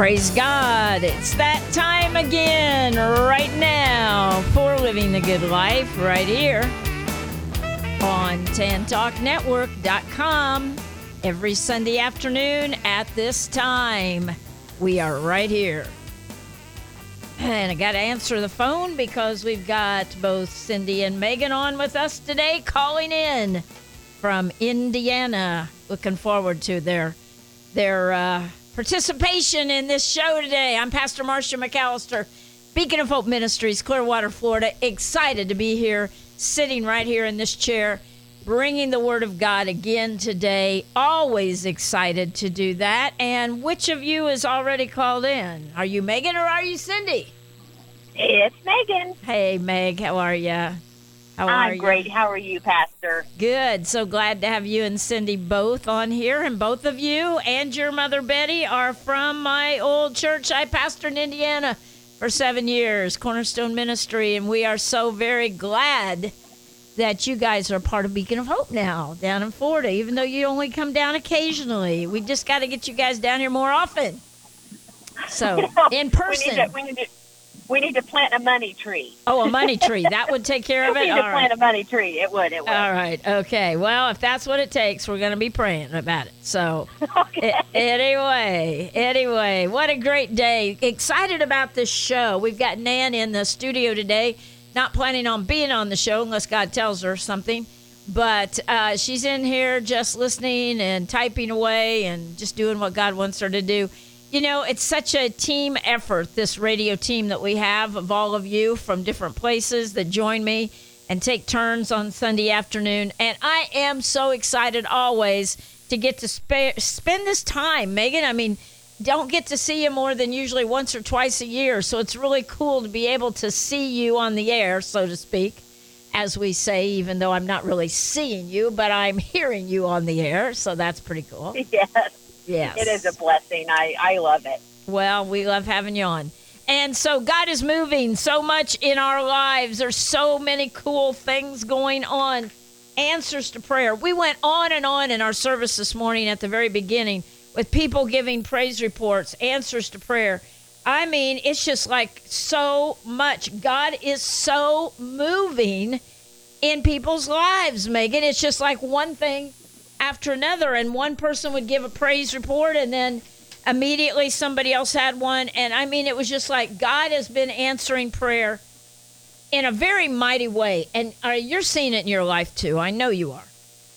Praise God. It's that time again right now for Living the Good Life right here on TanTalkNetwork.com. Every Sunday afternoon at this time, we are right here. And I got to answer the phone because we've got both Cindy and Megan on with us today, calling in from Indiana. Looking forward to their participation in this show today. I'm Pastor Marcia McAllister, Beacon of Hope Ministries, Clearwater, Florida. Excited to be here, sitting right here in this chair, bringing the Word of God again today. Always excited to do that. And which of you is already called in? Are you Megan or are you Cindy? It's Megan. Hey, Meg. How are you? I'm great. How are you, Pastor? Good. So glad to have you and Cindy both on here. And both of you and your mother, Betty, are from my old church I pastored in Indiana for 7 years, Cornerstone Ministry. And we are so very glad that you guys are part of Beacon of Hope now down in Florida, even though you only come down occasionally. We just got to get you guys down here more often. So, in person. We need to plant a money tree. Oh, a money tree. That would take care of it? We need to plant a money tree. It would. All right. Okay. Well, if that's what it takes, we're going to be praying about it. So, okay. Anyway, what a great day. Excited about this show. We've got Nan in the studio today. Not planning on being on the show unless God tells her something. But she's in here just listening and typing away and just doing what God wants her to do. You know, it's such a team effort, this radio team that we have of all of you from different places that join me and take turns on Sunday afternoon. And I am so excited always to get to spend this time. Megan, I mean, don't get to see you more than usually once or twice a year. So it's really cool to be able to see you on the air, so to speak, as we say, even though I'm not really seeing you, but I'm hearing you on the air. So that's pretty cool. Yes. It is a blessing. I love it. Well, we love having you on. And so God is moving so much in our lives. There's so many cool things going on. Answers to prayer. We went on and on in our service this morning at the very beginning with people giving praise reports, answers to prayer. I mean, it's just like so much. God is so moving in people's lives, Megan. It's just like one thing after another, and one person would give a praise report, and then immediately somebody else had one. And I mean, it was just like God has been answering prayer in a very mighty way. And you're seeing it in your life too. I know you are.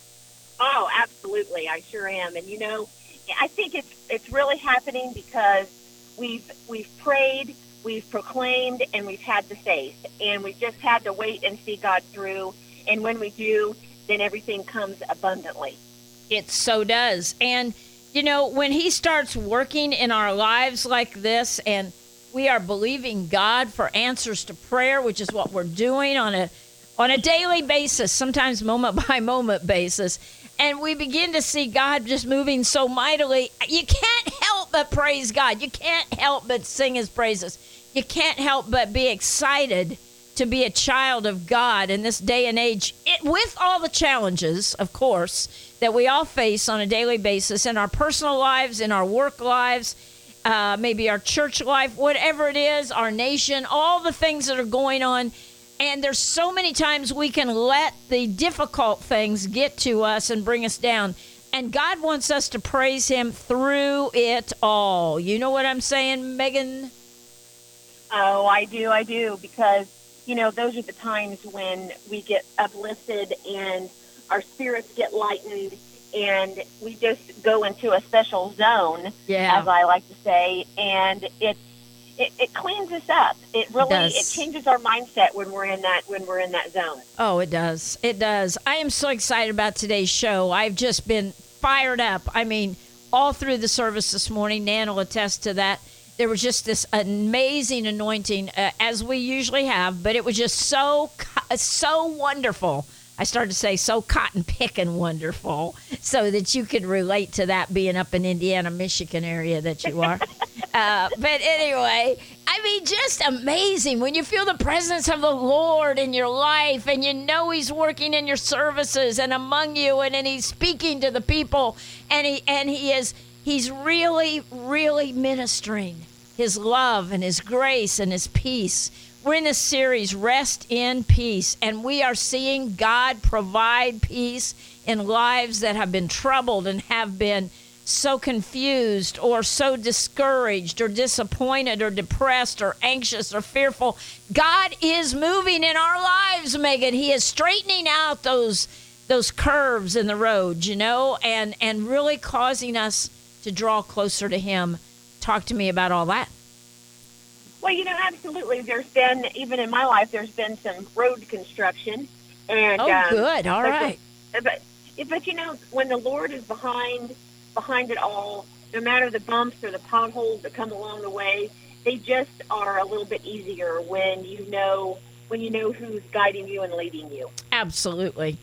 Oh, absolutely. I sure am. And you know, I think it's really happening because we've prayed, we've proclaimed, and we've had the faith, and we just had to wait and see God through. And when we do, then everything comes abundantly. It so does. And, you know, when he starts working in our lives like this, and we are believing God for answers to prayer, which is what we're doing on a daily basis, sometimes moment by moment basis, and we begin to see God just moving so mightily, you can't help but praise God. You can't help but sing his praises. You can't help but be excited to be a child of God in this day and age, with all the challenges, of course, that we all face on a daily basis in our personal lives, in our work lives, maybe our church life, whatever it is, our nation, all the things that are going on. And there's so many times we can let the difficult things get to us and bring us down. And God wants us to praise him through it all. You know what I'm saying, Megan? Oh, I do, because you know, those are the times when we get uplifted and our spirits get lightened and we just go into a special zone, as I like to say, and it cleans us up. It changes our mindset when we're in that zone. Oh, it does. It does. I am so excited about today's show. I've just been fired up. I mean, all through the service this morning, Nan will attest to that. There was just this amazing anointing, as we usually have, but it was just so wonderful. I started to say so cotton-picking wonderful, so that you could relate to that being up in Indiana, Michigan area that you are. But anyway, I mean, just amazing when you feel the presence of the Lord in your life and you know he's working in your services and among you, and he's speaking to the people, and he is He's really, really ministering his love and his grace and his peace. We're in this series, Rest in Peace, and we are seeing God provide peace in lives that have been troubled and have been so confused or so discouraged or disappointed or depressed or anxious or fearful. God is moving in our lives, Megan. He is straightening out those curves in the road, and really causing us to draw closer to him. Talk to me about all that. Well, absolutely. There's been, even in my life, there's been some road construction. And good. All right. But when the Lord is behind it all, no matter the bumps or the potholes that come along the way, they just are a little bit easier when you know who's guiding you and leading you. Absolutely.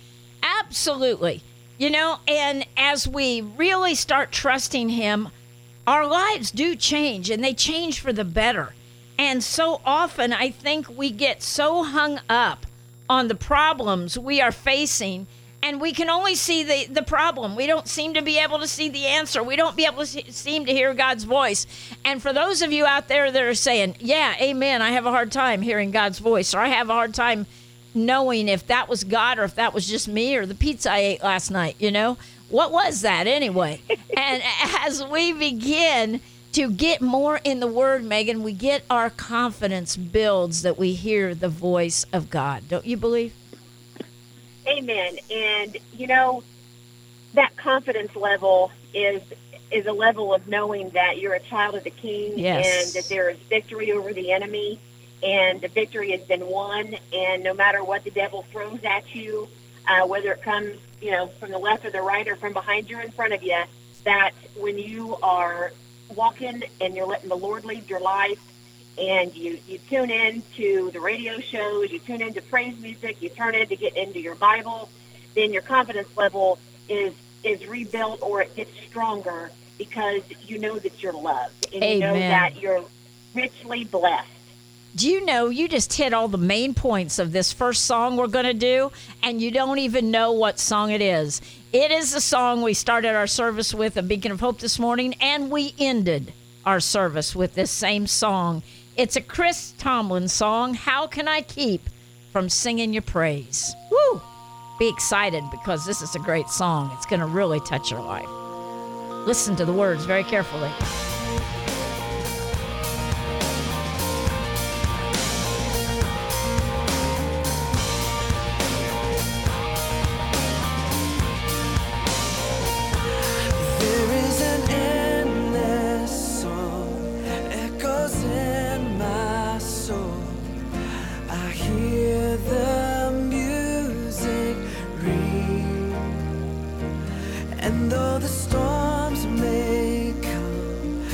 And as we really start trusting him, our lives do change, and they change for the better. And so often I think we get so hung up on the problems we are facing, and we can only see the problem. We don't seem to be able to see the answer. We don't be able to seem to hear God's voice. And for those of you out there that are saying, yeah, amen, I have a hard time hearing God's voice, or I have a hard time knowing if that was God or if that was just me or the pizza I ate last night, What was that anyway? And as we begin to get more in the Word, Megan, we get our confidence builds that we hear the voice of God. Don't you believe? Amen. And, that confidence level is a level of knowing that you're a child of the King. Yes. And that there is victory over the enemy, and the victory has been won. And no matter what the devil throws at you, whether it comes, from the left or the right or from behind you or in front of you, that when you are walking and you're letting the Lord lead your life, and you tune in to the radio shows, you tune into praise music, you turn in to get into your Bible, then your confidence level is rebuilt, or it gets stronger, because you know that you're loved, and Amen. You know that you're richly blessed. Do you know you just hit all the main points of this first song we're going to do, and you don't even know what song it is. It is the song we started our service with, A Beacon of Hope, this morning, and we ended our service with this same song. It's a Chris Tomlin song, How Can I Keep From Singing Your Praise? Woo! Be excited, because this is a great song. It's going to really touch your life. Listen to the words very carefully. And though the storms may come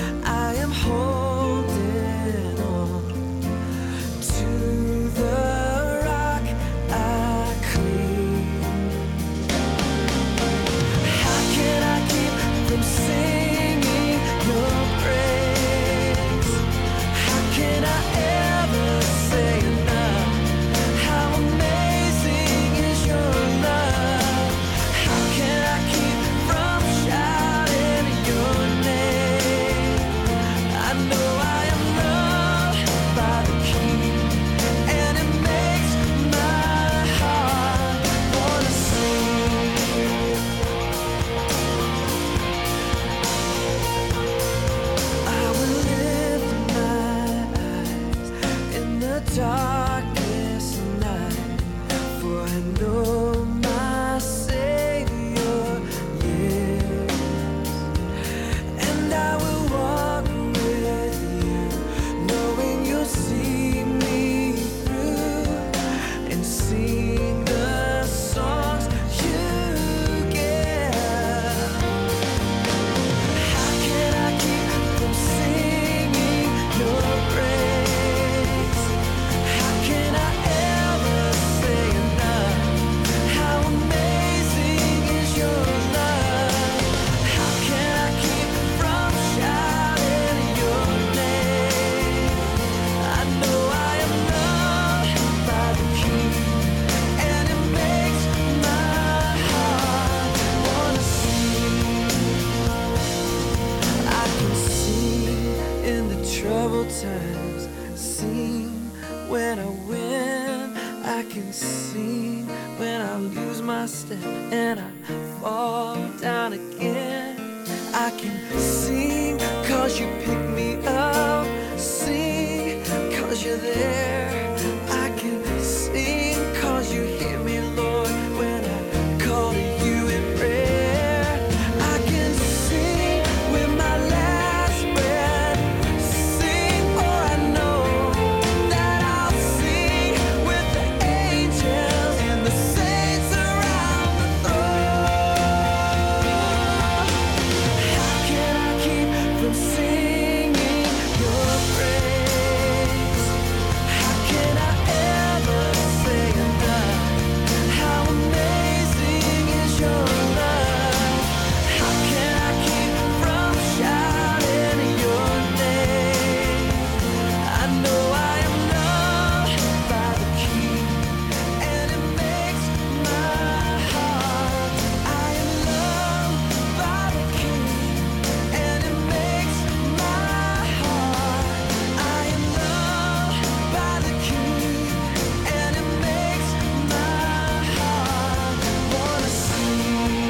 when I win. I can sing when I lose my step and I fall down again. I can sing 'cause you pick me up, sing 'cause you're there. I can sing 'cause you hear me, Lord, when I call to you in prayer. I can sing with my last breath, sing for I know that I'll sing with the angels and the saints around the throne. How can I keep from singing your praise? How can I ever say enough? How amazing is your love? How can I keep from shouting your name? I know I am loved by the King, and it makes my heart. I am loved by the King, and it makes my heart. I am loved by the King, and it makes my heart wanna sing.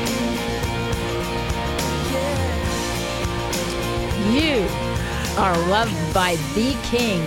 Yeah. You are loved by the King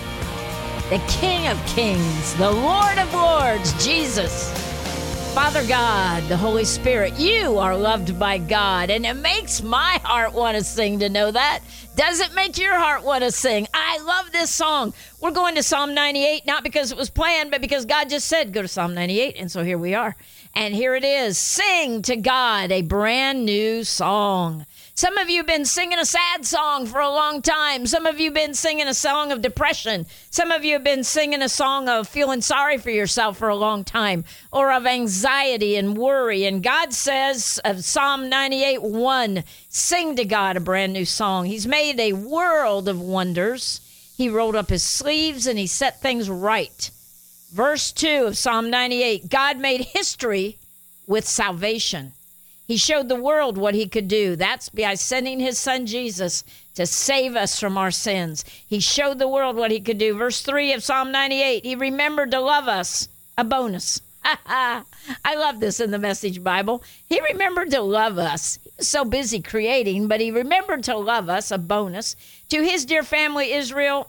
of Kings, the Lord of Lords, Jesus. Father God, the Holy Spirit, you are loved by God, and it makes my heart want to sing to know that. Does it make your heart want to sing? I love this song. We're going to Psalm 98, not because it was planned, but because God just said, go to Psalm 98, and so here we are. And here it is, Sing to God, a brand new song. Some of you have been singing a sad song for a long time. Some of you have been singing a song of depression. Some of you have been singing a song of feeling sorry for yourself for a long time, or of anxiety and worry. And God says of Psalm 98:1, sing to God a brand new song. He's made a world of wonders. He rolled up his sleeves and he set things right. Verse 2 of Psalm 98, God made history with salvation. He showed the world what he could do. That's by sending his son Jesus to save us from our sins. He showed the world what he could do. Verse 3 of Psalm 98, he remembered to love us. A bonus. I love this in the Message Bible. He remembered to love us. He was so busy creating, but he remembered to love us. A bonus. To his dear family, Israel,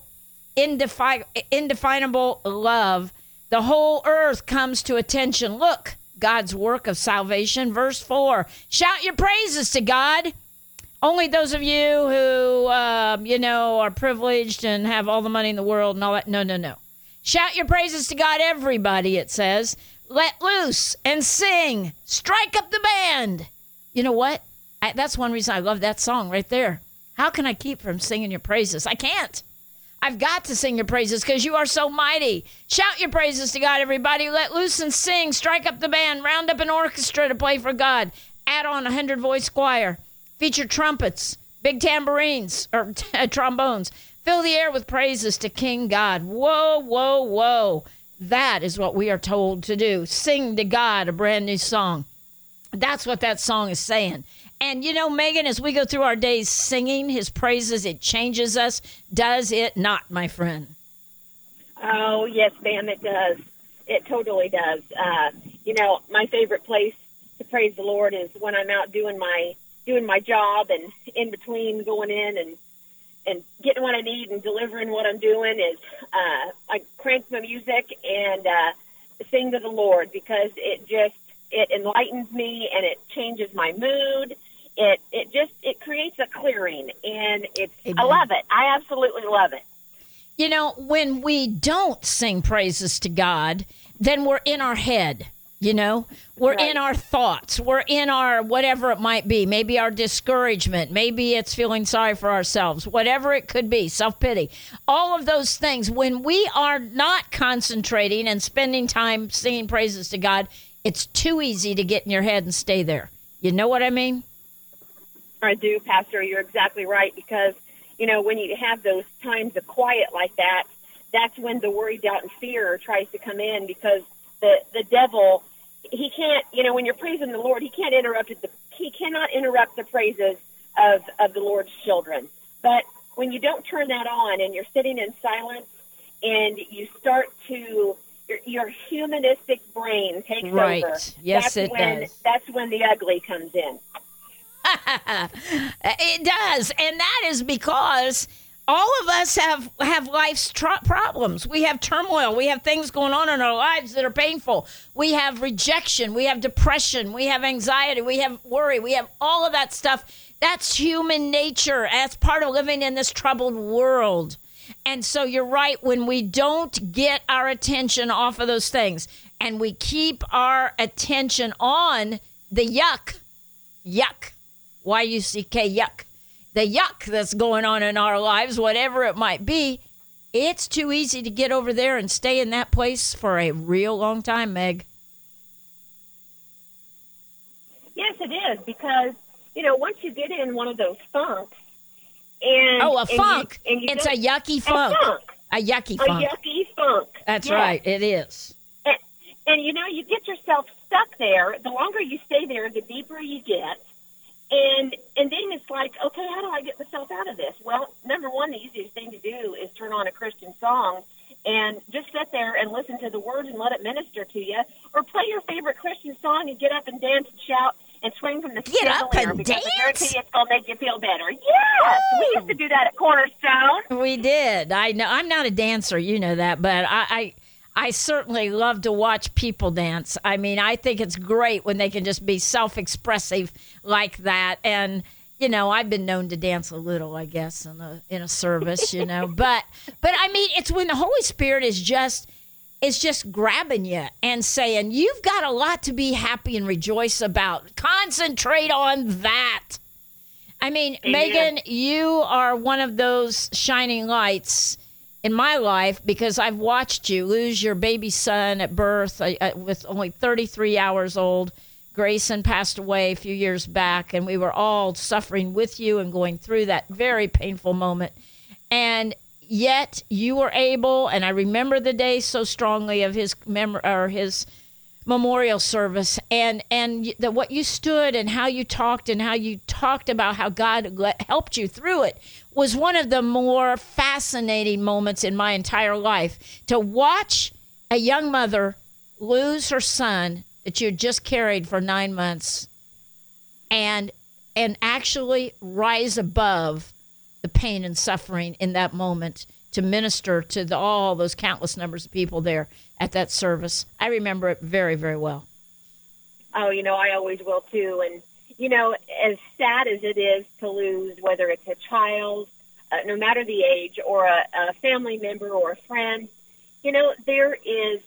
indefinable love. The whole earth comes to attention. Look. God's work of salvation. Verse 4, shout your praises to God. Only those of you who, are privileged and have all the money in the world and all that. No. Shout your praises to God, everybody, it says. Let loose and sing. Strike up the band. You know what? That's one reason I love that song right there. How can I keep from singing your praises? I can't. I've got to sing your praises because you are so mighty. Shout your praises to God, everybody. Let loose and sing. Strike up the band. Round up an orchestra to play for God. Add on a 100-voice choir. Feature trumpets, big tambourines, or trombones. Fill the air with praises to King God. Whoa, whoa, whoa. That is what we are told to do. Sing to God a brand new song. That's what that song is saying. And, Megan, as we go through our days singing his praises, it changes us. Does it not, my friend? Oh, yes, ma'am, it does. It totally does. My favorite place to praise the Lord is when I'm out doing my job, and in between going in and getting what I need and delivering what I'm doing is I crank my music and sing to the Lord, because it enlightens me and it changes my mood. It creates a clearing, and I love it. I absolutely love it. When we don't sing praises to God, then we're in our head. We're right. In our thoughts. We're in our whatever it might be. Maybe our discouragement. Maybe it's feeling sorry for ourselves. Whatever it could be, self-pity. All of those things. When we are not concentrating and spending time singing praises to God, it's too easy to get in your head and stay there. You know what I mean? I do, Pastor. You're exactly right, because, when you have those times of quiet like that, that's when the worry, doubt, and fear tries to come in, because the devil, he can't, when you're praising the Lord, he cannot interrupt the praises of the Lord's children. But when you don't turn that on and you're sitting in silence and you start to, your humanistic brain takes Right. over. Yes, That's it when, does. That's when the ugly comes in. It does, and that is because all of us have life's problems. We have turmoil. We have things going on in our lives that are painful. We have rejection. We have depression. We have anxiety. We have worry. We have all of that stuff. That's human nature. That's part of living in this troubled world. And so you're right, when we don't get our attention off of those things and we keep our attention on the yuck, Y-U-C-K, yuck, the yuck that's going on in our lives, whatever it might be, it's too easy to get over there and stay in that place for a real long time, Meg. Yes, it is, because, once you get in one of those funks, and a funk. It's a yucky funk. A yucky funk. A yucky funk. That's yes. right. It is. And you get yourself stuck there. The longer you stay there, the deeper you get. And then it's like, okay, how do I get myself out of this? Well, number one, the easiest thing to do is turn on a Christian song and just sit there and listen to the words and let it minister to you. Or play your favorite Christian song and get up and dance and shout and swing from the chandelier, because I guarantee it's going to make you feel better. Yes! We used to do that at Cornerstone. We did. I know. I'm not a dancer, you know that, but I certainly love to watch people dance. I mean, I think it's great when they can just be self-expressive like that. And, I've been known to dance a little, I guess, in a service, But I mean, it's when the Holy Spirit is just grabbing you and saying, you've got a lot to be happy and rejoice about. Concentrate on that. I mean, Amen. Megan, you are one of those shining lights in my life, because I've watched you lose your baby son at birth with only 33 hours old. Grayson passed away a few years back, and we were all suffering with you and going through that very painful moment. And yet you were able, and I remember the day so strongly of his memorial service, and what you stood and how you talked about how God helped you through it was one of the more fascinating moments in my entire life. To watch a young mother lose her son that you had just carried for 9 months and actually rise above the pain and suffering in that moment to minister to all those countless numbers of people there at that service. I remember it very, very well. Oh, I always will too. And, as sad as it is to lose, whether it's a child, no matter the age, or a family member or a friend, there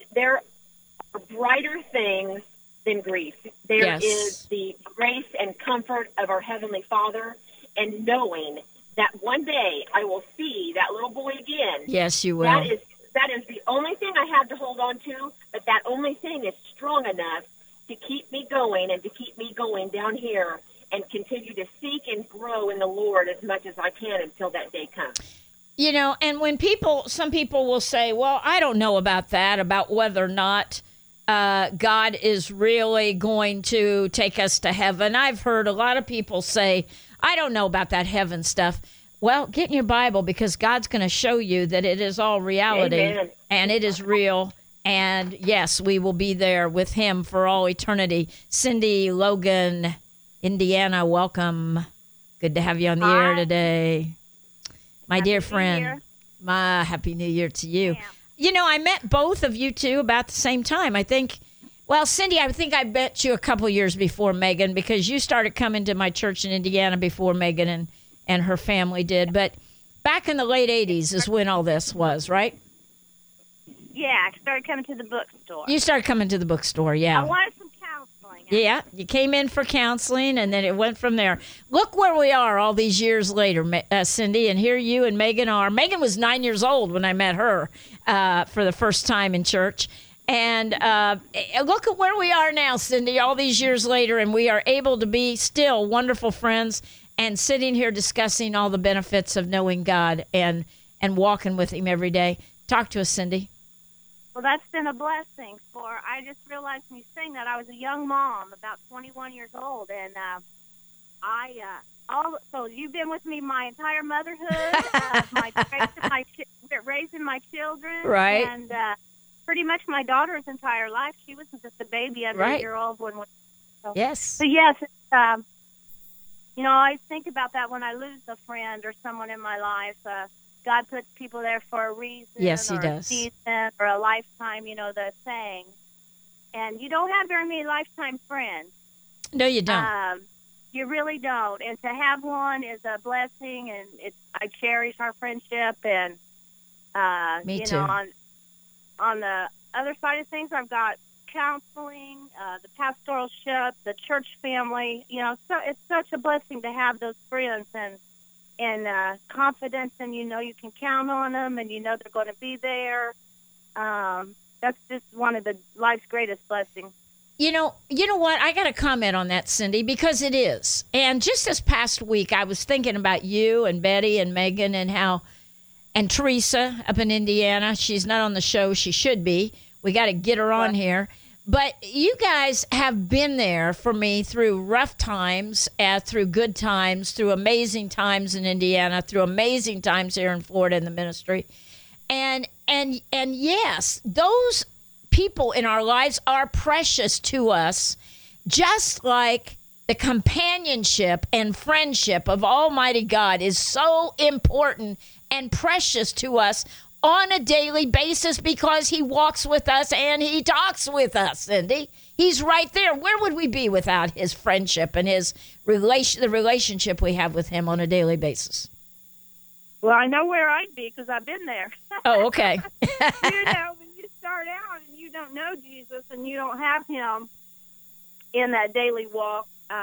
are brighter things than grief. There Yes. is the grace and comfort of our Heavenly Father, and knowing that one day I will see that little boy again. Yes, you will. That is the only thing I have to hold on to, but that only thing is strong enough to keep me going and to keep me going down here and continue to seek and grow in the Lord as much as I can until that day comes. And when some people will say, well, I don't know about that, about whether or not God is really going to take us to heaven. I've heard a lot of people say, I don't know about that heaven stuff. Well, get in your Bible, because God's going to show you that it is all reality. Amen. And it is real. And yes, we will be there with him for all eternity. Cindy Logan, Indiana, welcome. Good to have you on the air today. My dear friend, my Happy New Year to you. Yeah. I met both of you two about the same time. I think, Cindy, I think I met you a couple years before Megan, because you started coming to my church in Indiana before Megan and her family did. But back in the late 80s is when all this was, right? Yeah, I started coming to the bookstore. You started coming to the bookstore, yeah. I wanted some counseling. Yeah, you came in for counseling, and then it went from there. Look where we are all these years later, Cindy, and here you and Megan are. Megan was 9 years old when I met her for the first time in church. And look at where we are now, Cindy, all these years later, and we are able to be still wonderful friends and sitting here discussing all the benefits of knowing God and walking with him every day. Talk to us, Cindy. Well, that's been a blessing. I just realized when you sang that I was a young mom, about 21 years old, and so you've been with me my entire motherhood, raising my children. Right. And pretty much my daughter's entire life, she was just a baby under Right. a year old when we. So, Yes. So yes, it's, you know, I think about that when I lose a friend or someone in my life. God puts people there for a reason. Yes, He or does. A season or a lifetime, you know, the saying. And you don't have very many lifetime friends. No, you don't. You really don't. And to have one is a blessing, and I cherish our friendship. And Me you too. know, on the other side of things, I've got counseling, the pastoralship, the church family. You know, so it's such a blessing to have those friends and confidence, and you know you can count on them, and you know they're going to be there. That's just one of the life's greatest blessings. You know what? I got to comment on that, Cindy, because it is. And just this past week, I was thinking about you and Betty and Megan and Teresa up in Indiana. She's not on the show. She should be. We got to get her on here. But you guys have been there for me through rough times, through good times, through amazing times in Indiana, through amazing times here in Florida in the ministry. And yes, those people in our lives are precious to us, just like the companionship and friendship of Almighty God is so important and precious to us on a daily basis because He walks with us and He talks with us, Cindy. He's right there. Where would we be without His friendship and the relationship we have with Him on a daily basis? Well, I know where I'd be because I've been there. Oh, okay. You know, when you start out and you don't know Jesus and you don't have Him in that daily walk,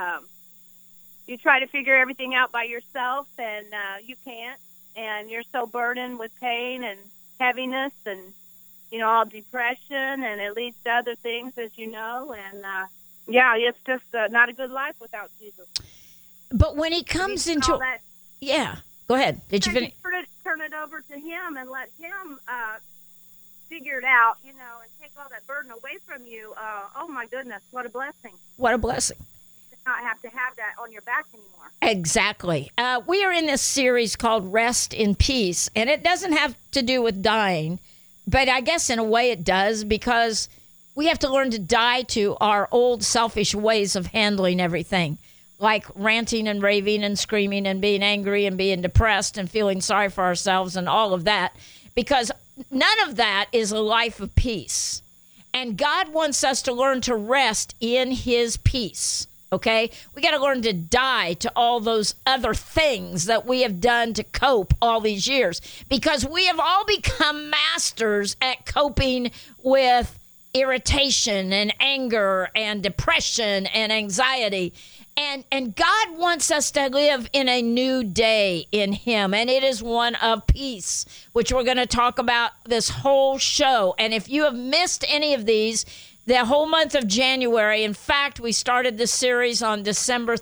you try to figure everything out by yourself, and you can't. And you're so burdened with pain and heaviness and, you know, all depression, and it leads to other things, as you know. And, yeah, it's just not a good life without Jesus. But when He comes into... Yeah. Go ahead. Did you finish? Turn it over to Him and let Him figure it out, you know, and take all that burden away from you. Oh, my goodness, what a blessing. What a blessing. To not have to have that on your back anymore. Exactly. We are in this series called Rest in Peace, and it doesn't have to do with dying, but I guess in a way it does, because we have to learn to die to our old selfish ways of handling everything, like ranting and raving and screaming and being angry and being depressed and feeling sorry for ourselves and all of that, because none of that is a life of peace. And God wants us to learn to rest in His peace. Okay, we got to learn to die to all those other things that we have done to cope all these years, because we have all become masters at coping with irritation and anger and depression and anxiety. And God wants us to live in a new day in Him, and it is one of peace, which we're going to talk about this whole show. And if you have missed any of these, the whole month of January, in fact, we started this series on December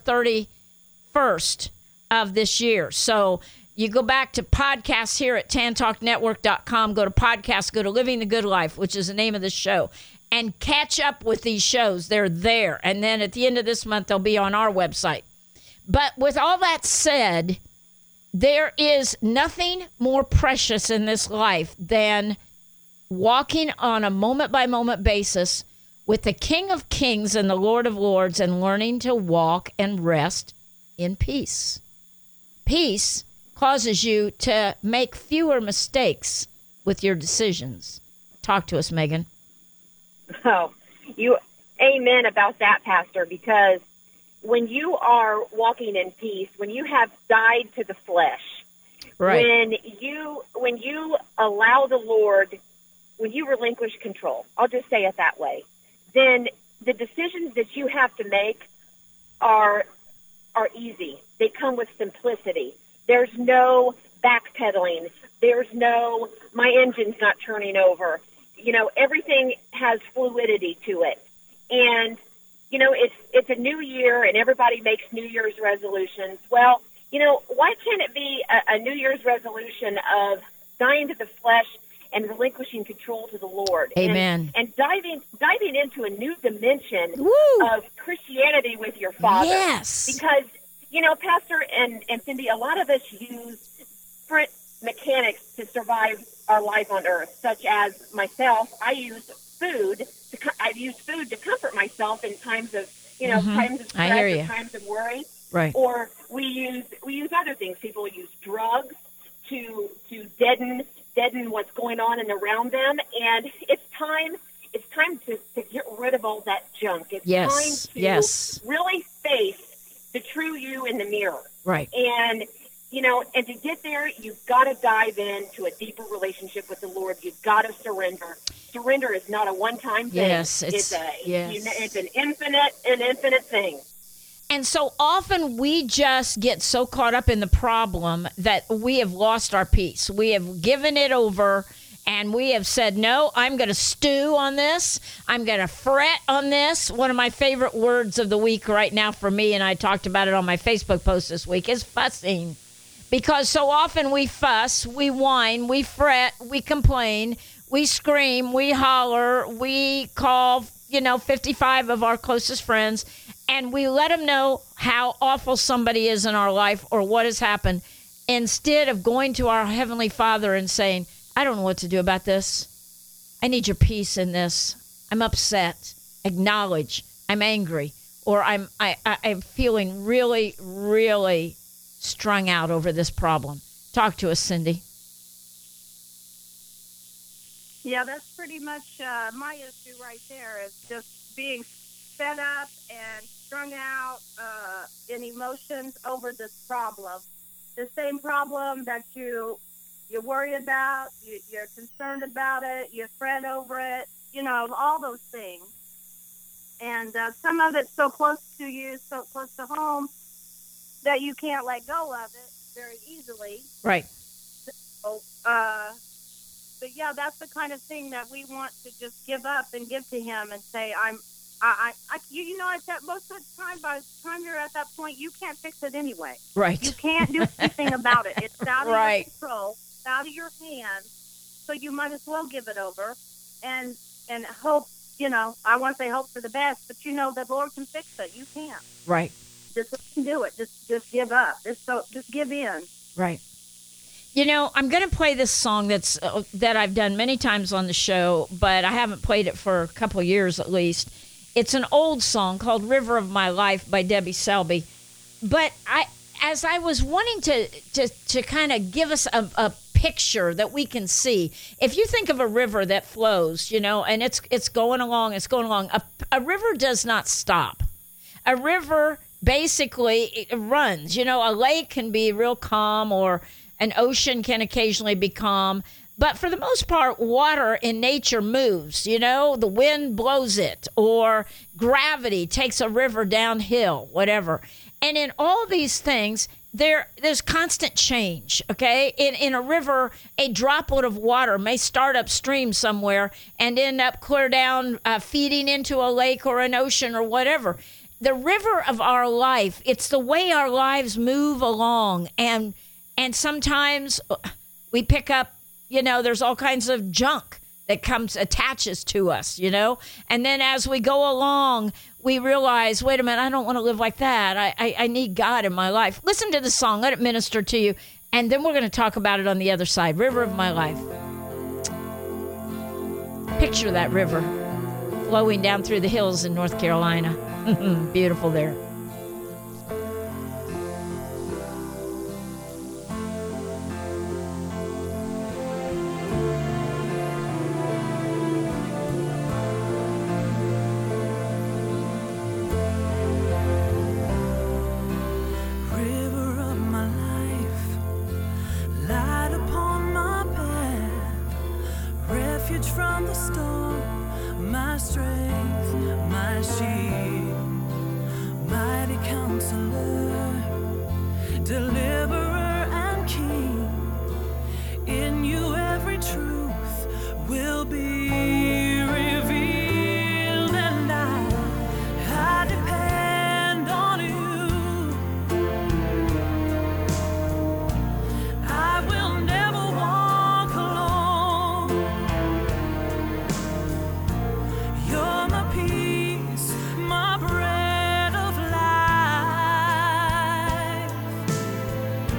31st of this year. So you go back to podcasts here at tantalknetwork.com, go to podcasts, go to Living the Good Life, which is the name of the show, and catch up with these shows. They're there. And then at the end of this month, they'll be on our website. But with all that said, there is nothing more precious in this life than walking on a moment-by-moment basis with the King of Kings and the Lord of Lords, and learning to walk and rest in peace. Peace causes you to make fewer mistakes with your decisions. Talk to us, Megan. Oh, you amen about that, Pastor, because when you are walking in peace, when you have died to the flesh, right, when you allow the Lord, when you relinquish control, I'll just say it that way, then the decisions that you have to make are easy. They come with simplicity. There's no backpedaling. There's no, my engine's not turning over. You know, everything has fluidity to it. And, you know, it's a new year and everybody makes New Year's resolutions. Well, you know, why can't it be a New Year's resolution of dying to the flesh and relinquishing control to the Lord? Amen. And diving into a new dimension Woo! Of Christianity with your Father. Yes. Because, you know, Pastor and Cindy, a lot of us use different mechanics to survive our life on earth, such as myself. I've used food to comfort myself in times of, times of stress or times of worry. Right. Or we use other things. People use drugs to deaden what's going on and around them. And it's time to get rid of all that junk. It's time to really face the true you in the mirror. Right. And and to get there, you've got to dive into a deeper relationship with the Lord. You've got to surrender. Surrender is not a one-time thing. Yes, it's an infinite thing. And so often we just get so caught up in the problem that we have lost our peace. We have given it over, and we have said, no, I'm going to stew on this. I'm going to fret on this. One of my favorite words of the week right now for me, and I talked about it on my Facebook post this week, is fussing. Because so often we fuss, we whine, we fret, we complain, we scream, we holler, we call, 55 of our closest friends, and we let them know how awful somebody is in our life or what has happened, instead of going to our Heavenly Father and saying, I don't know what to do about this. I need your peace in this. I'm upset. Acknowledge. I'm angry. Or I'm feeling really, really strung out over this problem. Talk to us, Cindy. Yeah, that's pretty much my issue right there, is just being fed up and strung out in emotions over this problem. The same problem that you worry about, you're concerned about it, you fret over it, all those things. And some of it's so close to you, so close to home, that you can't let go of it very easily. Right. So, but yeah, that's the kind of thing that we want to just give up and give to Him and say, it's that most of the time, by the time you're at that point, you can't fix it anyway. Right. You can't do anything about it. It's out of right. your control, it's out of your hands. So you might as well give it over and hope, I want to say hope for the best, but the Lord can fix it. You can't. Right. Just do it. Just give up. Just give in. Right. I'm going to play this song that I've done many times on the show, but I haven't played it for a couple of years at least. It's an old song called River of My Life by Debbie Selby. But as I was wanting to kind of give us a picture that we can see, if you think of a river that flows, and it's going along, a river does not stop. A river basically it runs. A lake can be real calm, or an ocean can occasionally be calm. But for the most part, water in nature moves. The wind blows it, or gravity takes a river downhill, whatever. And in all these things, there's constant change, okay? In a river, a droplet of water may start upstream somewhere and end up clear down, feeding into a lake or an ocean or whatever. The river of our life, it's the way our lives move along. And sometimes we pick up, there's all kinds of junk that attaches to us, And then as we go along, we realize, wait a minute, I don't want to live like that. I need God in my life. Listen to the song. Let it minister to you. And then we're going to talk about it on the other side. River of My Life. Picture that river flowing down through the hills in North Carolina. Beautiful there. From the storm, my strength, my shield, mighty counselor, deliverer and king. In you every truth will be revealed, and I depend on you. I will never walk alone. You're my peace, my bread of life.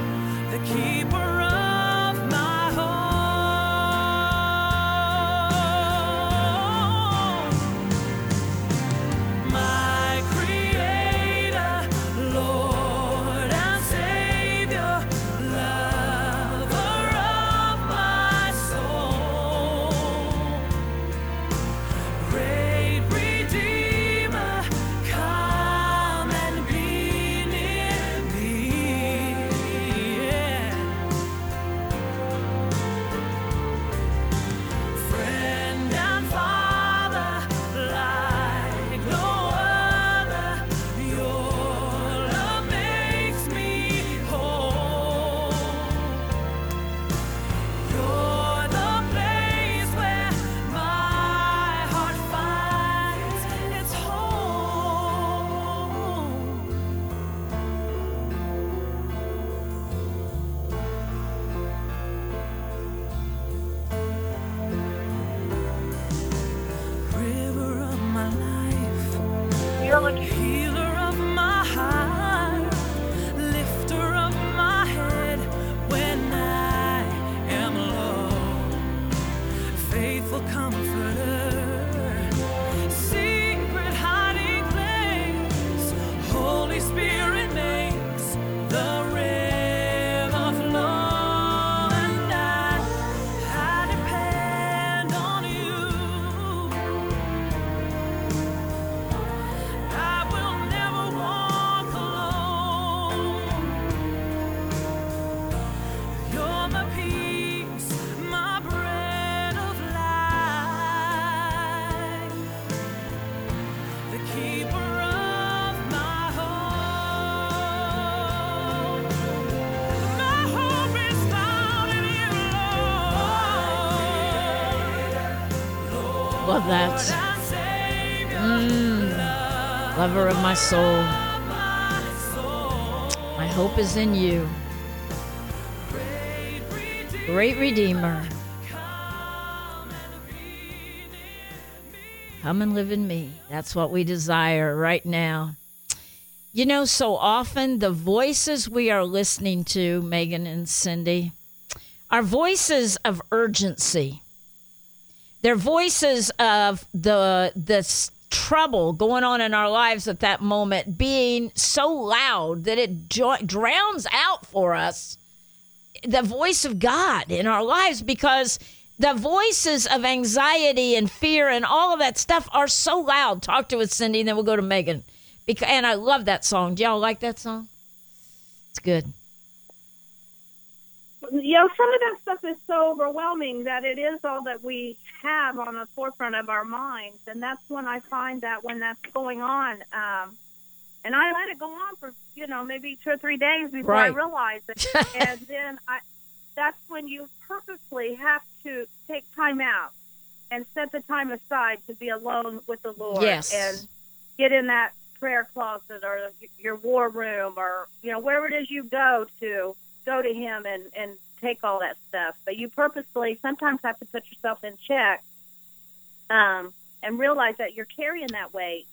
faithful comforter, secret hiding place, Holy Spirit makes the river flow, and I depend on you. I will never walk alone. You're my peace, my bread of life, the keeper of my home. My hope is found in you, Lord. Love that. Our Savior, Lover of my soul. my soul, My hope is in you. great Redeemer. Great Redeemer. Come and live in me. That's what we desire right now. You know, so often the voices we are listening to, Megan and Cindy, are voices of urgency. They're voices of the trouble going on in our lives at that moment being so loud that it drowns out for us the voice of God in our lives, because the voices of anxiety and fear and all of that stuff are so loud. Talk to us, Cindy, and then we'll go to Megan. And I love that song. Do y'all like that song? It's good. You know, some of that stuff is so overwhelming that it is all that we have on the forefront of our minds. And that's when I find that when that's going on, and I let it go on for, maybe 2 or 3 days before I Right. realize it. And then that's when you purposely have to take time out and set the time aside to be alone with the Lord. Yes. And get in that prayer closet or your war room or, wherever it is you go to him and take all that stuff. But you purposely sometimes have to put yourself in check and realize that you're carrying that weight.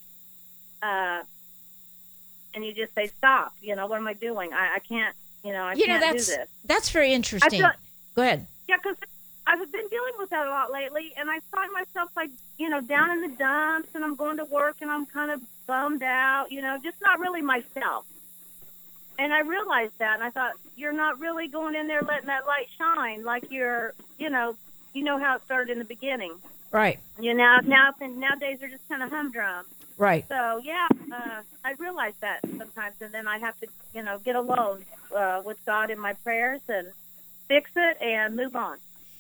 And you just say, stop, what am I doing? I can't, I can't do this. That's very interesting. Go ahead. Yeah, because I've been dealing with that a lot lately, and I find myself, down in the dumps, and I'm going to work, and I'm kind of bummed out, just not really myself. And I realized that, and I thought, you're not really going in there letting that light shine like you're, you know how it started in the beginning. Right. Nowadays they're just kind of humdrum. Right. So, I realize that sometimes, and then I have to, get alone with God in my prayers and fix it and move on.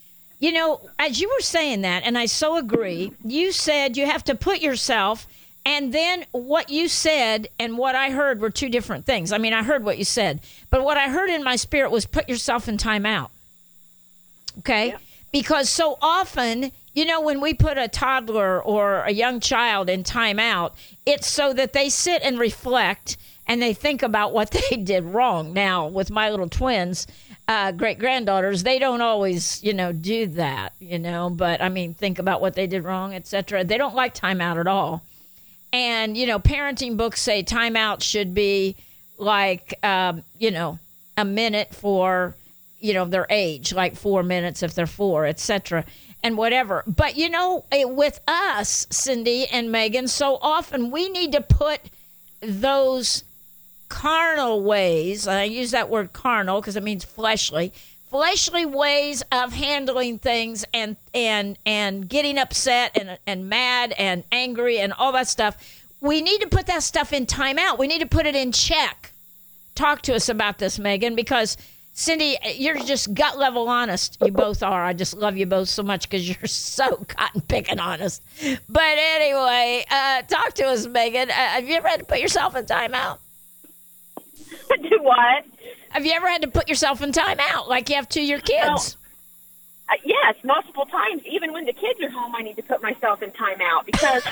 As you were saying that, and I so agree, you said you have to put yourself, and then what you said and what I heard were two different things. I mean, I heard what you said, but what I heard in my spirit was put yourself in timeout. Okay? Yeah. Because so often, when we put a toddler or a young child in timeout, it's so that they sit and reflect and they think about what they did wrong. Now, with my little twins, great-granddaughters, they don't always, do that, but I mean, think about what they did wrong, etc. They don't like timeout at all. And, parenting books say timeout should be like, a minute for, their age, like 4 minutes if they're 4, etc. and whatever. But, with us, Cindy and Megan, so often we need to put those carnal ways, and I use that word carnal because it means fleshly ways of handling things and getting upset and mad and angry and all that stuff. We need to put that stuff in timeout. We need to put it in check. Talk to us about this, Megan, because Cindy, you're just gut level honest. You both are. I just love you both so much because you're so cotton picking honest. But anyway, talk to us, Megan. Have you ever had to put yourself in timeout? Do what? Have you ever had to put yourself in timeout like you have to your kids? Yes, multiple times. Even when the kids are home, I need to put myself in timeout because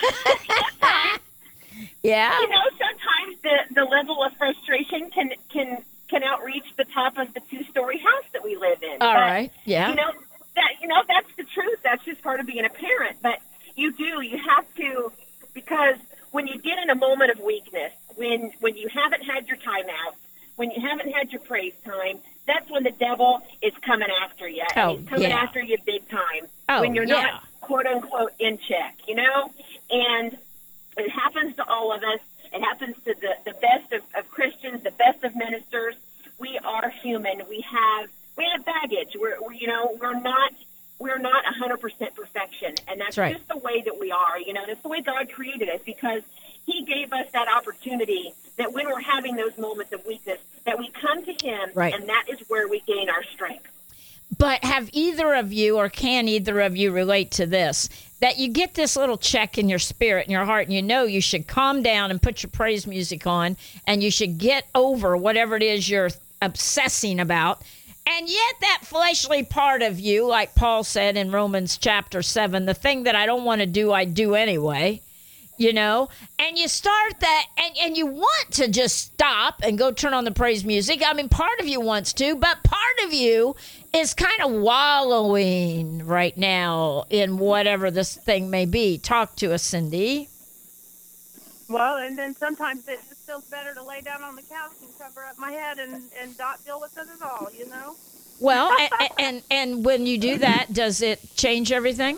yeah. Sometimes the level of frustration can outreach the top of the 2-story house that we live in. All right. Yeah. That's the truth. That's just part of being a parent. But you have to, because when you get in a moment of weakness, when you haven't had your timeout, when you haven't had your praise time, that's when the devil is coming after you. Oh, He's coming after you big time. Oh, when you're not quote unquote in check, and it happens to all of us. It happens to the best of Christians, the best of ministers. We are human. We have baggage. We're not 100% perfection, and that's right. just the way that we are. That's the way God created us, because He gave us that opportunity that when we're having those moments of weakness, that we come to Him, right. and that is where we gain our strength. But have either of you, or can either of you relate to this, that you get this little check in your spirit and your heart, and you should calm down and put your praise music on, and you should get over whatever it is you're obsessing about. And yet that fleshly part of you, like Paul said in Romans chapter 7, the thing that I don't want to do, I do anyway, and you start that, and you want to just stop and go turn on the praise music. I mean, part of you wants to, but part of you is kind of wallowing right now in whatever this thing may be. Talk to us, Cindy. Well, and then sometimes it just feels better to lay down on the couch and cover up my head and not deal with it at all, Well, and when you do that, does it change everything?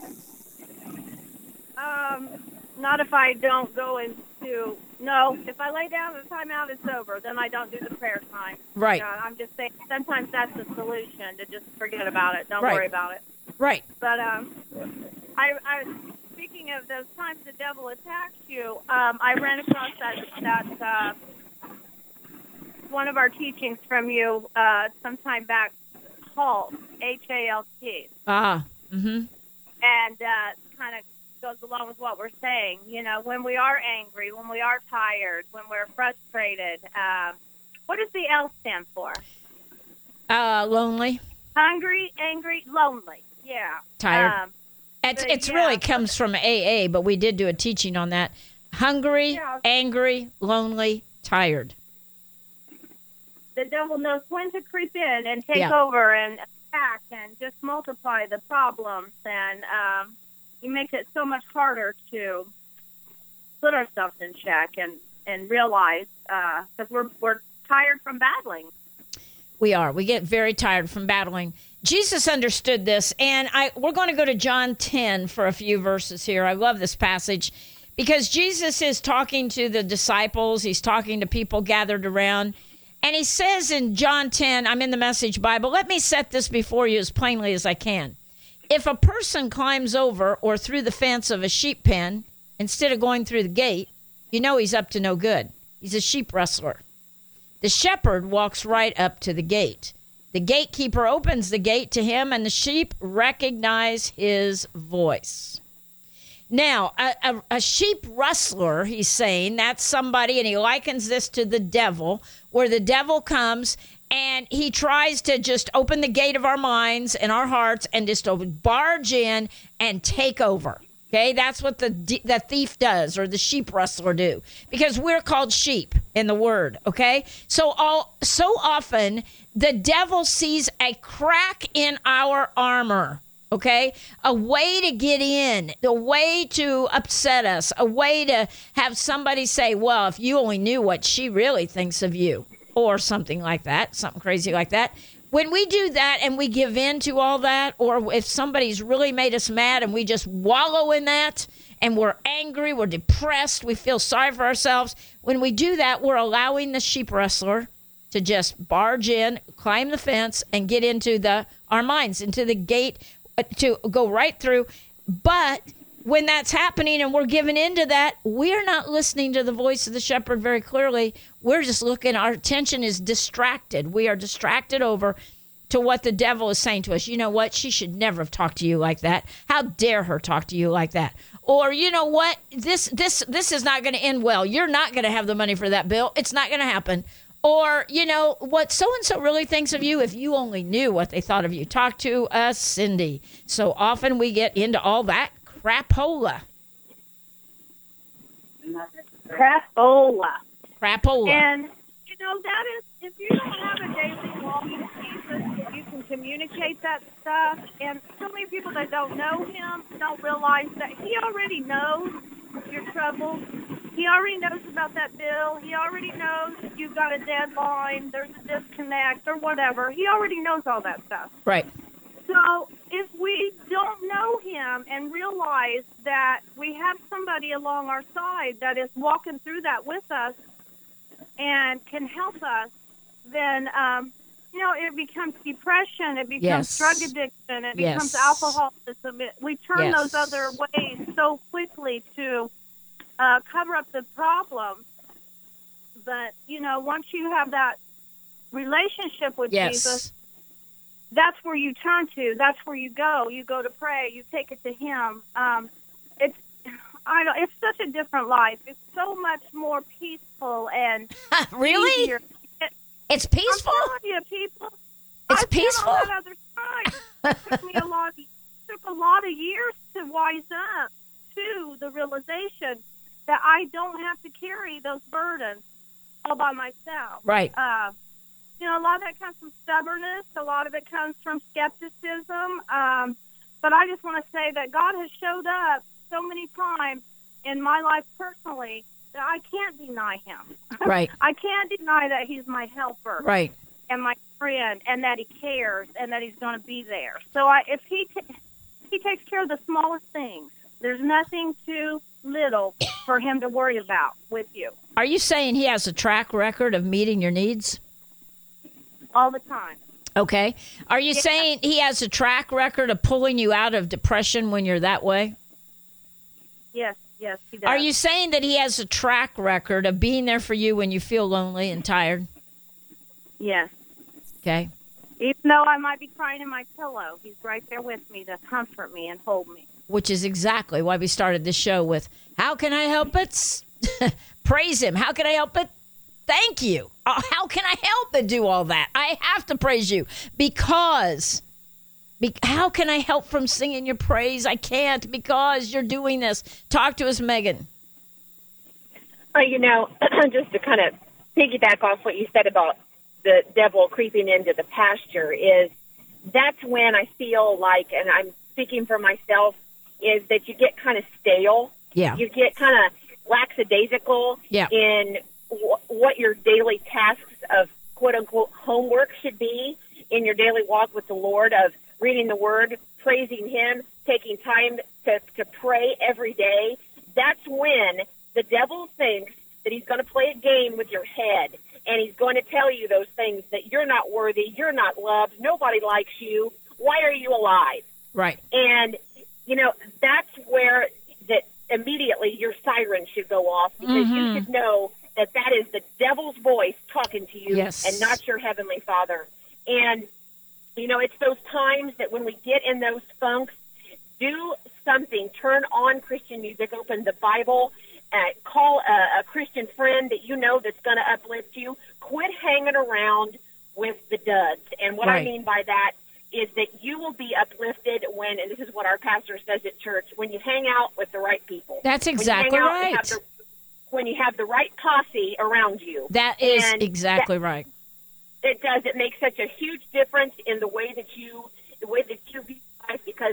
Not if I don't go into, no, if I lay down and the timeout is over, then I don't do the prayer time. Right. I'm just saying, sometimes that's the solution, to just forget about it. Don't right. worry about it. Right. But I speaking of those times the devil attacks you, I ran across that one of our teachings from you sometime back, HALT, HALT. Ah, mm-hmm. And kind of goes along with what we're saying. When we are angry, when we are tired, when we're frustrated, what does the L stand for? Lonely. Hungry, angry, lonely. Yeah. Tired. It's really comes from AA, but we did do a teaching on that. Hungry, angry, lonely, tired. The devil knows when to creep in and take over and attack and just multiply the problems, and he makes it so much harder to put ourselves in check and realize, because we're tired from battling. We are. We get very tired from battling. Jesus understood this, and we're going to go to John 10 for a few verses here. I love this passage because Jesus is talking to the disciples. He's talking to people gathered around, and he says in John 10, I'm in the Message Bible, let me set this before you as plainly as I can. If a person climbs over or through the fence of a sheep pen instead of going through the gate, he's up to no good. He's a sheep rustler. The shepherd walks right up to the gate. The gatekeeper opens the gate to him, and the sheep recognize his voice. Now, a sheep rustler, he's saying, that's somebody, and he likens this to the devil, where the devil comes and he tries to just open the gate of our minds and our hearts and just barge in and take over. Okay, that's what the thief does, or the sheep rustler do, because we're called sheep in the word. Okay, so often the devil sees a crack in our armor. Okay, a way to get in, a way to upset us, a way to have somebody say, "Well, if you only knew what she really thinks of you," or something like that, something crazy like that. When we do that and we give in to all that, or if somebody's really made us mad and we just wallow in that and we're angry, we're depressed, we feel sorry for ourselves, when we do that, we're allowing the sheep rustler to just barge in, climb the fence, and get into our minds, into the gate, to go right through. But when that's happening and we're giving into that, we're not listening to the voice of the shepherd very clearly. We're just looking, our attention is distracted. We are distracted over to what the devil is saying to us. You know what? She should never have talked to you like that. How dare her talk to you like that? Or, you know what? This is not going to end well. You're not going to have the money for that bill. It's not going to happen. Or, what so-and-so really thinks of you, if you only knew what they thought of you. Talk to us, Cindy. So often we get into all that crapola. Crapola. And, that is, if you don't have a daily walk with Jesus, you can communicate that stuff. And so many people that don't know him don't realize that he already knows your troubles. He already knows about that bill. He already knows if you've got a deadline, there's a disconnect, or whatever. He already knows all that stuff. Right. So if we don't know him and realize that we have somebody along our side that is walking through that with us and can help us, then, it becomes depression, it becomes drug addiction, it becomes alcoholism. We turn those other ways so quickly to cover up the problem. But, once you have that relationship with Jesus, that's where you turn to. That's where you go. You go to pray. You take it to him. It's such a different life. It's so much more peaceful and really? easier. It's peaceful? I'm telling you, people. It's I've peaceful? been on that other side. It took me took a lot of years to wise up to the realization that I don't have to carry those burdens all by myself. Right. A lot of that comes from stubbornness. A lot of it comes from skepticism. But I just want to say that God has showed up so many times in my life personally that I can't deny him. Right. I can't deny that he's my helper. Right. And my friend, and that he cares, and that he's going to be there. So if he takes care of the smallest things, there's nothing too little for him to worry about with you. Are you saying he has a track record of meeting your needs? All the time. Okay. Are you saying he has a track record of pulling you out of depression when you're that way? Yes, he does. Are you saying that he has a track record of being there for you when you feel lonely and tired? Yes. Okay. Even though I might be crying in my pillow, he's right there with me to comfort me and hold me. Which is exactly why we started this show with, how can I help it? Praise him. How can I help it? Thank you. How can I help but do all that? I have to praise you because how can I help from singing your praise? I can't because you're doing this. Talk to us, Megan. Just to kind of piggyback off what you said about the devil creeping into the pasture that's when I feel like, and I'm speaking for myself, is that you get kind of stale. Yeah. You get kind of lackadaisical in what your daily tasks of quote-unquote homework should be in your daily walk with the Lord, of reading the Word, praising him, taking time to pray every day. That's when the devil thinks that he's going to play a game with your head, and he's going to tell you those things that you're not worthy, you're not loved, nobody likes you, why are you alive? Right. And, that's where that immediately your siren should go off, because you should know that is the devil's voice talking to you and not your heavenly Father. And, it's those times that when we get in those funks, do something. Turn on Christian music, open the Bible, call a Christian friend that you know that's going to uplift you. Quit hanging around with the duds. And what I mean by that is that you will be uplifted when, and this is what our pastor says at church, when you hang out with the right people. That's exactly right. When you have the right posse around you. That is exactly right. It does. It makes such a huge difference in the way that you view life, because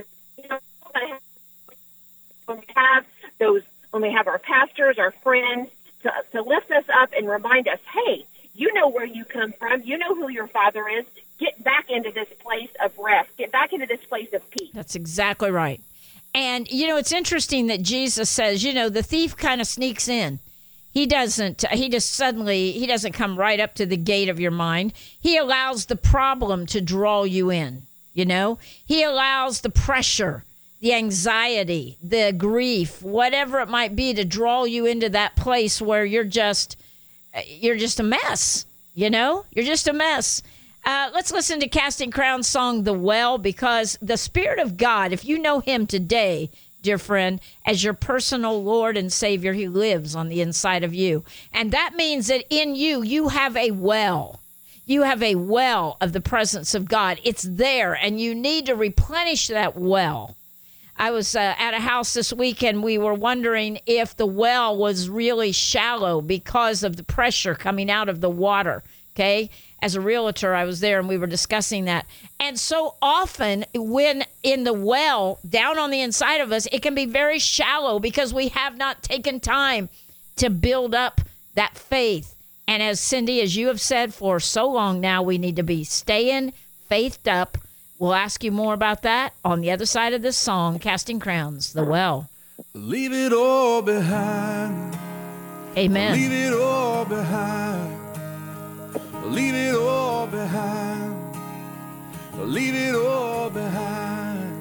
when we have our pastors, our friends to lift us up and remind us, hey, you know where you come from, you know who your Father is. Get back into this place of rest. Get back into this place of peace. That's exactly right. And it's interesting that Jesus says, the thief kind of sneaks in. He doesn't come right up to the gate of your mind. He allows the problem to draw you in, He allows the pressure, the anxiety, the grief, whatever it might be, to draw you into that place where you're just a mess, You're just a mess. Let's listen to Casting Crowns' song, The Well, because the Spirit of God, if you know him today, dear friend, as your personal Lord and Savior, he lives on the inside of you. And that means that in you have a well. You have a well of the presence of God. It's there, and you need to replenish that well. I was at a house this week, and we were wondering if the well was really shallow because of the pressure coming out of the water, okay? As a realtor, I was there, and we were discussing that. And so often when in the well, down on the inside of us, it can be very shallow because we have not taken time to build up that faith. And as Cindy, as you have said for so long now, we need to be staying faithed up, We'll ask you more about that on the other side of this song, Casting Crowns, The Well. Leave it all behind. Amen. Leave it all behind. Leave it all behind. Leave it all behind.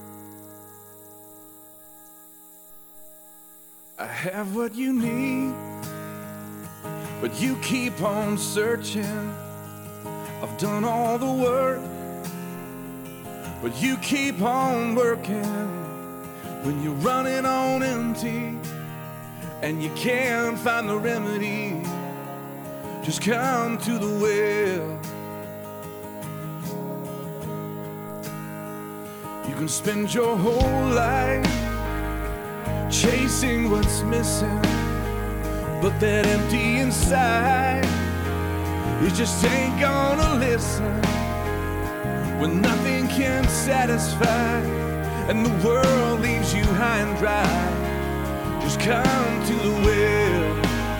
I have what you need, but you keep on searching. I've done all the work, but you keep on working. When you're running on empty and you can't find the remedy, just come to the well. You can spend your whole life chasing what's missing, but that empty inside, it just ain't gonna listen. When nothing can satisfy and the world leaves you high and dry, just come to the well.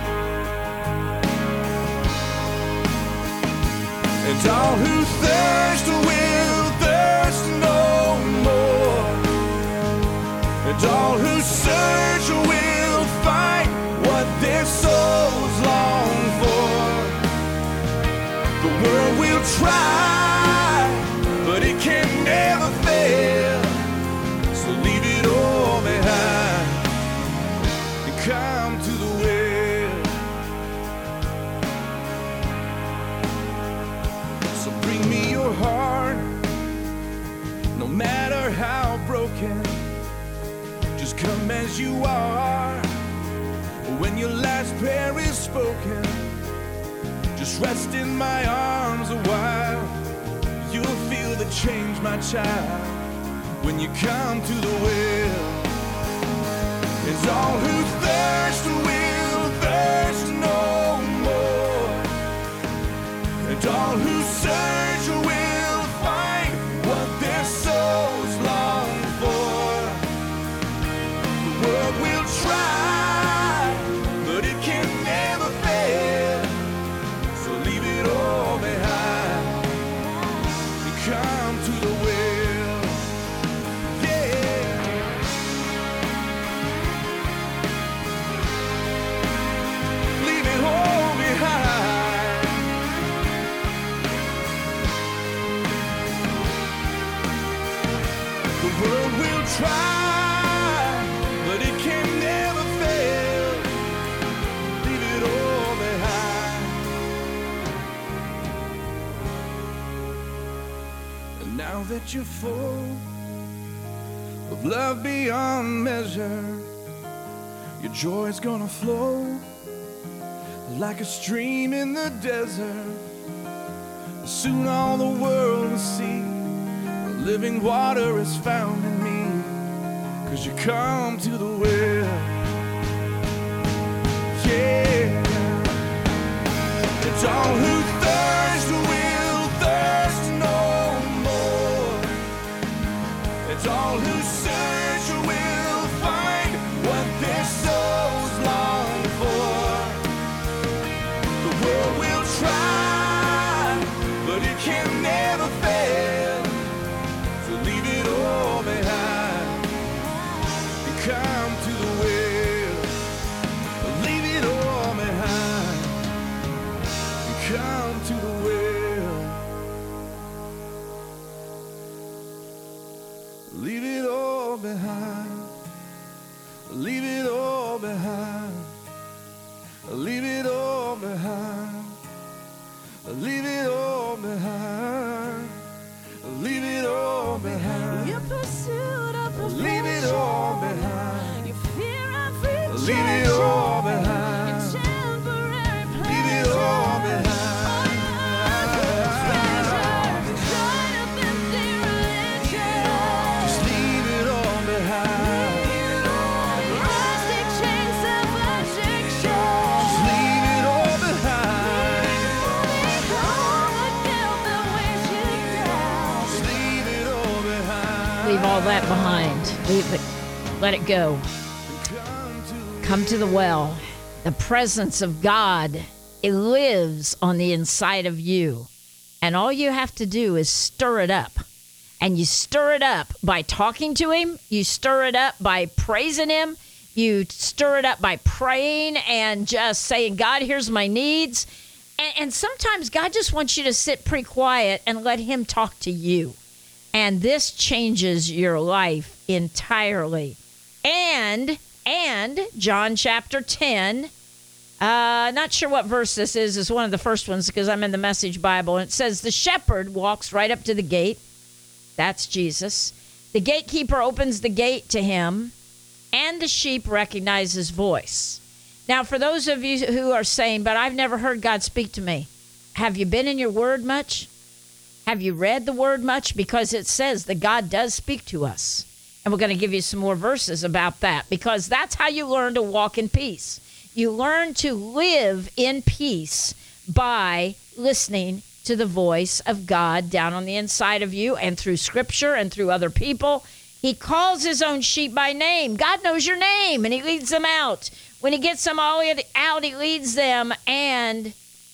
And all who thirst will thirst no more, and all who search will find what their souls long for. The world will try, but it can never fail. So leave it all behind and come to the well. So bring me your heart, no matter how broken. Just come as you are. When your last prayer is spoken, just rest in my arms a while. You'll feel the change, my child, when you come to the well. And all who thirst will thirst no more, and all who search will find what their souls long for. The world will try, but it can never fail. So leave it all behind and come to the well. Yeah. Leave it all behind. The world will try, but it can never fail. Leave it all behind. And now that you're full of love beyond measure, your joy's gonna flow like a stream in the desert. Soon all the world will see the living water is found in me, 'cause you come to the well. Yeah. It's all who thirst will thirst no more. It's all who search will find what their souls long for. The world will try, but it can never fail. So leave it all behind and come to the well. Leave it all behind and come to the well. Leave it all behind. Leave it all behind. Leave it all behind. Leave it all behind. Leave it all behind. Your pursuit of perfection. Leave it all behind. Your fear of rejection. Leave it all behind. Your temporary pleasure. Leave it all behind. All your earthly treasures. Join up empty religion. Just leave it all behind. Plastic chains, self-addiction. Just leave it all behind. All the guilt that weighs you down. Just leave it all behind. Leave all that behind. Leave it. Let it go. Come to the well. The presence of God, it lives on the inside of you. And all you have to do is stir it up. And you stir it up by talking to him. You stir it up by praising him. You stir it up by praying and just saying, God, here's my needs. And sometimes God just wants you to sit pretty quiet and let him talk to you. And this changes your life entirely. And John chapter 10, not sure what verse this is one of the first ones because I'm in the Message Bible. And it says, the shepherd walks right up to the gate. That's Jesus. The gatekeeper opens the gate to him, and the sheep recognize his voice. Now, for those of you who are saying, but I've never heard God speak to me, have you been in your word much? Have you read the word much? Because it says that God does speak to us. And we're going to give you some more verses about that, because that's how you learn to walk in peace. You learn to live in peace by listening to the voice of God down on the inside of you and through Scripture and through other people. He calls his own sheep by name. God knows your name, and he leads them out. When he gets them all out, he leads them, and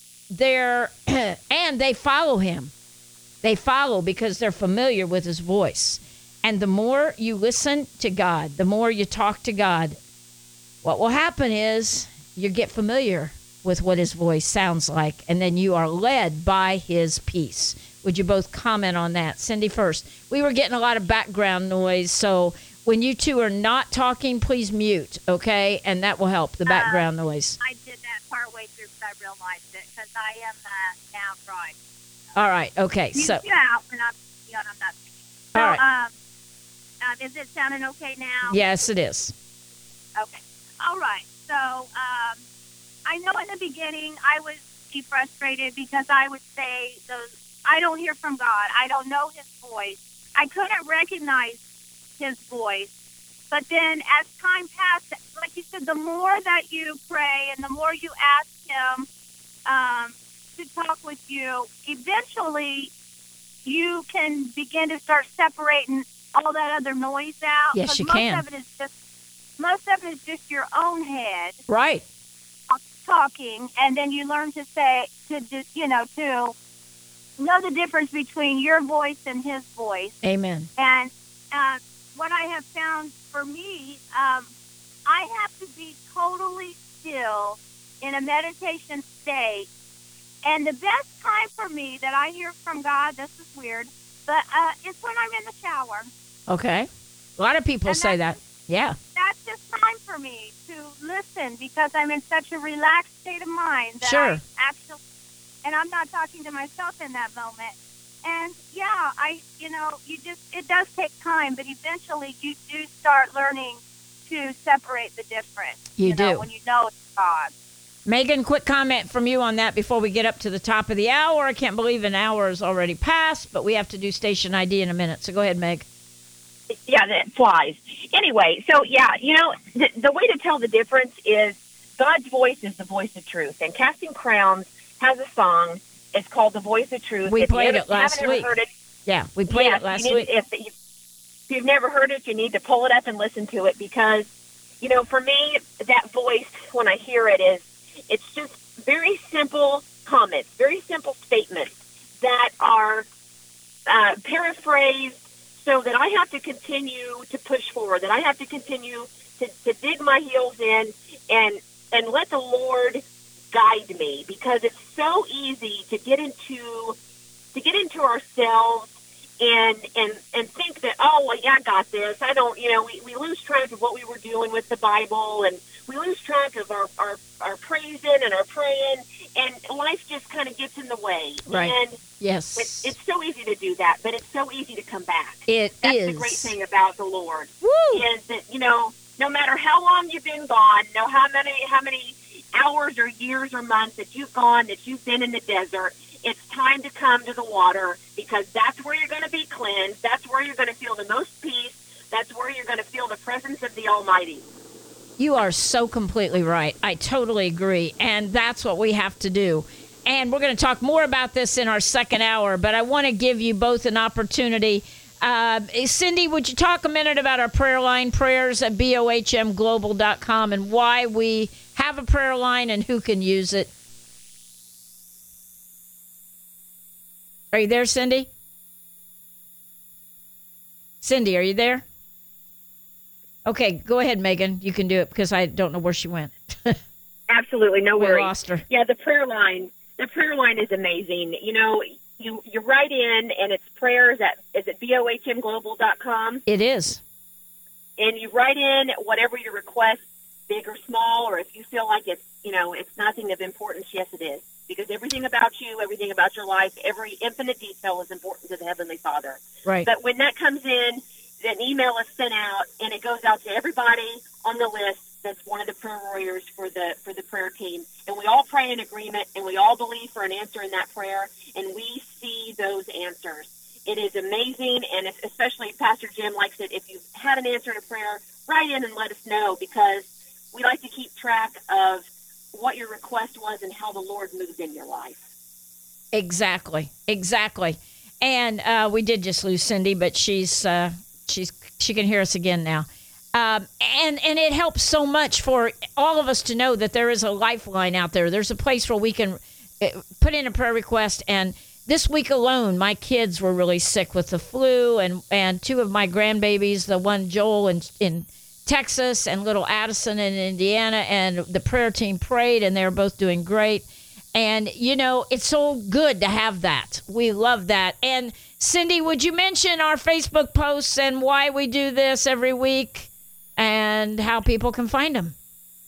they follow him. They follow because they're familiar with his voice. And the more you listen to God, the more you talk to God, what will happen is you get familiar with what his voice sounds like, and then you are led by his peace. Would you both comment on that? Cindy first. We were getting a lot of background noise, so when you two are not talking, please mute, okay? And that will help, the background noise. I did that partway through because I realized it, because I am now driving. All right, okay. Mute So, you out when I'm not speaking. So, all right. Is it sounding okay now? Yes, it is. Okay. All right. So, I know in the beginning I would be frustrated because I would say I don't hear from God. I don't know his voice. I couldn't recognize his voice. But then as time passed, like you said, the more that you pray and the more you ask him to talk with you, eventually you can begin to start separating all that other noise out. Yes, you most can. Most of it is just your own head Right. talking, and then you learn to know the difference between your voice and his voice. Amen. And what I have found for me, I have to be totally still in a meditation state. And the best time for me that I hear from God, this is weird, but it's when I'm in the shower. Okay. A lot of people And say that. Yeah. That's just time for me to listen because I'm in such a relaxed state of mind that Sure. and I'm not talking to myself in that moment. And yeah, it does take time, but eventually you do start learning to separate the difference. You know, do. when you know it's God. Megan, quick comment from you on that before we get up to the top of the hour. I can't believe an hour has already passed, but we have to do station ID in a minute. So go ahead, Meg. Yeah, that flies. Anyway, so yeah, the way to tell the difference is God's voice is the voice of truth. And Casting Crowns has a song. It's called The Voice of Truth. We If you played haven't- it last haven't ever week. heard it, Yeah, we played it last week. If you've never heard it, you need to pull it up and listen to it because, for me, that voice, when I hear it, it's just very simple comments, very simple statements that are paraphrased so that I have to continue to push forward, that I have to continue to dig my heels in and let the Lord guide me, because it's so easy to get into ourselves and think that, oh, well, yeah, I got this. I don't, we lose track of what we were doing with the Bible, and we lose track of our praising and our praying, and life just kind of gets in the way. Right. And Yes. it's so easy to do that, but it's so easy to come back. That's That's the great thing about the Lord. Woo! Is that, no matter how long you've been gone, how many hours or years or months that you've gone, that you've been in the desert, it's time to come to the water, because that's where you're going to be cleansed. That's where you're going to feel the most peace. That's where you're going to feel the presence of the Almighty. You are so completely right. I totally agree. And that's what we have to do. And we're going to talk more about this in our second hour, but I want to give you both an opportunity. Cindy, would you talk a minute about our prayer line, prayers at bohmglobal.com, and why we have a prayer line and who can use it? Are you there, Cindy? Cindy, are you there? Okay, go ahead, Megan. You can do it because I don't know where she went. Absolutely, no We worries. lost her. Yeah, the prayer line. The prayer line is amazing. You know, you write in, and it's prayers at, is it bohmglobal.com? It is. And you write in whatever your request, big or small, or if you feel like it's, you know, it's nothing of importance, yes, it is. Because everything about you, everything about your life, every infinite detail is important to the Heavenly Father. Right. But when that comes in, an email is sent out, and it goes out to everybody on the list that's one of the prayer warriors for the prayer team. And we all pray in agreement, and we all believe for an answer in that prayer, and we see those answers. It is amazing, and especially Pastor Jim likes it. If you've had an answer to prayer, write in and let us know, because we like to keep track of what your request was and how the Lord moved in your life. Exactly. And we did just lose Cindy, but she can hear us again now. And it helps so much for all of us to know that there is a lifeline out there. There's a place where we can put in a prayer request. And this week alone, my kids were really sick with the flu, and two of my grandbabies, the one Joel in Texas and little Addison in Indiana, and the prayer team prayed, and they're both doing great. And, you know, it's so good to have that. We love that. And Cindy, would you mention our Facebook posts and why we do this every week and how people can find them?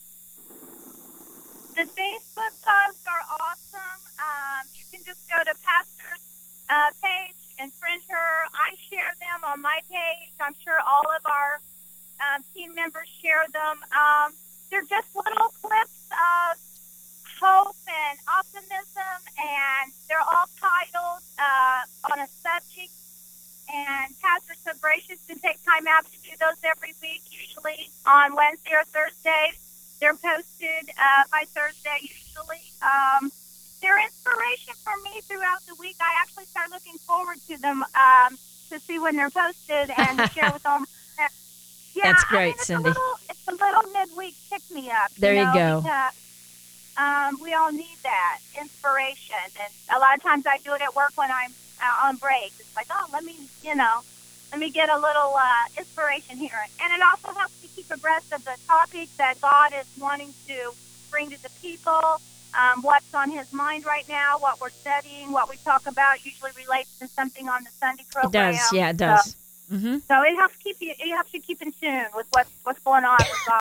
The Facebook posts are awesome. You can just go to Pastor's page and friend her. I share them on my page. I'm sure all of our team members share them. They're just little clips of hope and optimism, and they're all titled on a subject. And Pastor Sabracious can take time out to do those every week, usually on Wednesday or Thursday. They're posted by Thursday, usually. They're inspiration for me throughout the week. I actually start looking forward to them to see when they're posted and to share with all my friends. Yeah, That's great, it's Cindy. It's a little midweek pick-me-up. There you go. Because, we all need that inspiration. And a lot of times I do it at work when I'm on break. It's like, oh, let me get a little inspiration here. And it also helps me keep abreast of the topics that God is wanting to bring to the people, what's on his mind right now, what we're studying, what we talk about usually relates to something on the Sunday program. It does. Yeah, it does. So it helps you keep in tune with what's going on with God.